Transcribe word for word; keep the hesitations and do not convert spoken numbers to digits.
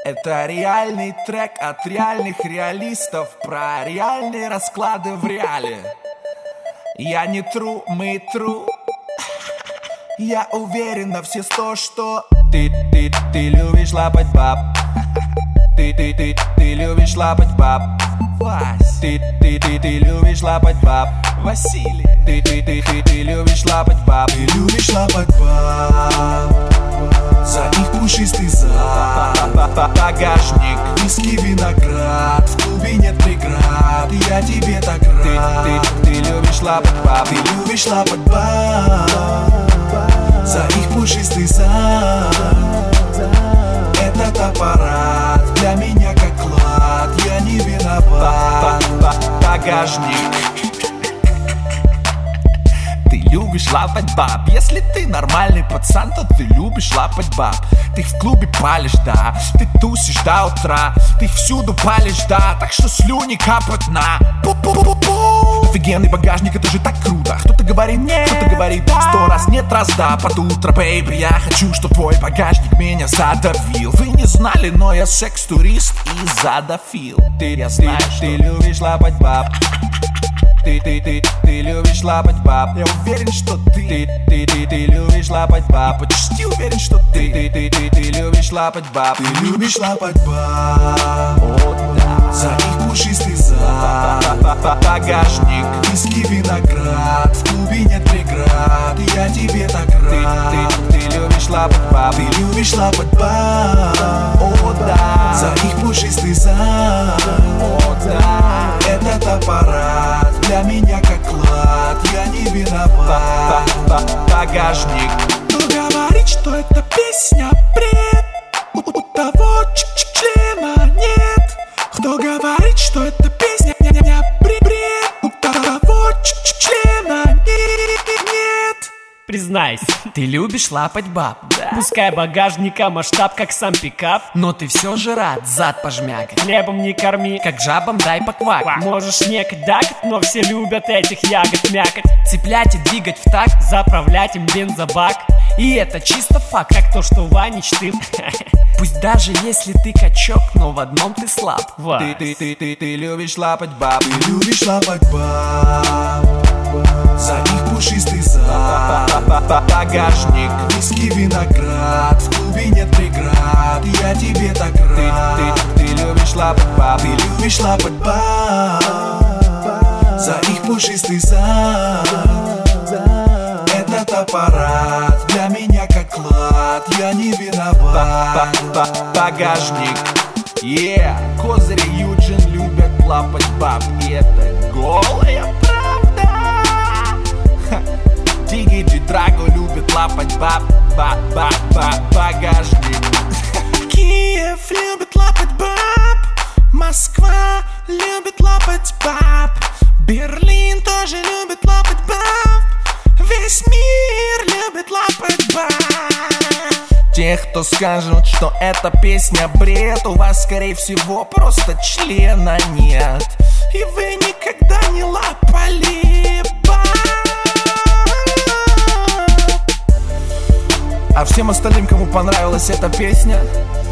Это реальный трек от реальных реалистов про реальные расклады в реале. Я не тру, мы тру. Я уверен на все сто, что Ты, ты, ты любишь лапать баб. Ты, ты, ты, ты любишь лапать баб. Вась. Ты, ты, ты, ты любишь лапать баб. Василий. Ты, ты, ты, ты, ты любишь лапать баб. Ты любишь лапать баб. За них пушистый зад, багажник, виски, виноград. В клубе нет преград, и я тебе так рад. Ты, ты, ты любишь лапать баб. Ты любишь лапать баб. За их пушистый зад. Этот аппарат для меня как клад. Я не виноват. Багажник. Ты любишь лапать баб. Если ты нормальный пацан, то ты любишь лапать баб. Ты в клубе палишь, да. Ты тусишь до утра. Ты всюду палишь, да. Так что слюни капают на пу-пу-пу-пу. Офигенный багажник, это же так круто. Кто-то говорит нет, кто-то говорит сто раз нет, раз да. Под утро, бэйби, я хочу, чтоб твой багажник меня задавил. Вы не знали, но я секс-турист и задофил. Ты, я знаю, ты, что ты любишь лапать баб. Ты, ты, ты, ты любишь лапать баб. Я уверен, что ты Ты, ты, ты, ты любишь лапать баб. Почти уверен, что ты Ты, ты, ты, ты любишь лапать баб. Ты любишь лапать баб. О, да. За их пушистый зад. Багажник, виски, виноград. В клубе нет преград, и я тебе так рад. Ты, ты, ты любишь лапать баб. Ты любишь лапать баб. О, да. За их пушистый зад. О, да. Этот аппарат для меня как клад. Я не виноват. Багажник. Кто говорит, что эта песня бред? У, у того члена нет. Кто говорит, что эта песня не бред? У того члена нет. Признайся, ты любишь лапать баб, да? Пускай багажника масштаб, как сам пикап, но ты все же рад зад пожмякать. Хлебом не корми, как жабам дай поквакать. Можешь некать дакать, но все любят этих ягод мякать. Цеплять и двигать в такт, заправлять им бензобак. И это чисто факт, как то, что Ванич ты. Пусть даже если ты качок, но в одном ты слаб. Ты, ты, ты, ты, ты любишь лапать баб. Ты любишь лапать баб. За их пушистый зад. Багажник, виски, виноград. В клубе нет преград, и я тебе так рад. Ты, ты, ты любишь лапать баб. Ты любишь лапать баб. За их пушистый зад. Этот аппарат для меня как клад. Я не виноват. Багажник. Yeah. Козыри Юджин любят лапать баб. И это голая правда. Дигиджи Драго любит лапать баб. Ба-ба-ба-багажник. Киев любит лапать баб. Москва любит лапать баб. Берлин тоже любит лапать баб. Весь мир любит лапать баб. Тех, кто скажут, что эта песня бред, у вас, скорее всего, просто члена нет. И вы никогда не лапали баб. А всем остальным, кому понравилась эта песня,